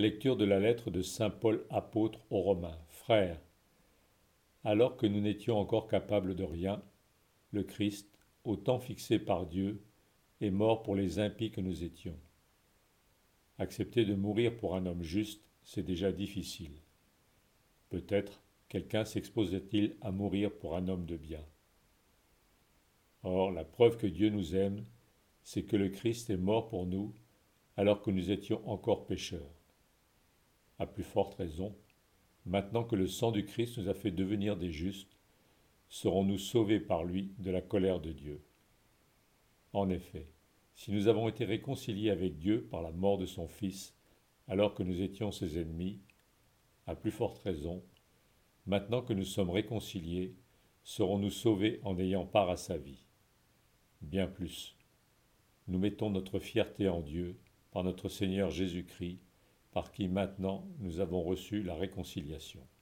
Lecture de la lettre de saint Paul apôtre aux Romains. Frères, alors que nous n'étions encore capables de rien, le Christ, au temps fixé par Dieu, est mort pour les impies que nous étions. Accepter de mourir pour un homme juste, c'est déjà difficile. Peut-être quelqu'un s'exposait-il à mourir pour un homme de bien. Or, la preuve que Dieu nous aime, c'est que le Christ est mort pour nous alors que nous étions encore pécheurs. À plus forte raison, maintenant que le sang du Christ nous a fait devenir des justes, serons-nous sauvés par lui de la colère de Dieu. En effet, si nous avons été réconciliés avec Dieu par la mort de son Fils, alors que nous étions ses ennemis, à plus forte raison, maintenant que nous sommes réconciliés, serons-nous sauvés en ayant part à sa vie. Bien plus, nous mettons notre fierté en Dieu par notre Seigneur Jésus-Christ, par qui maintenant nous avons reçu la réconciliation.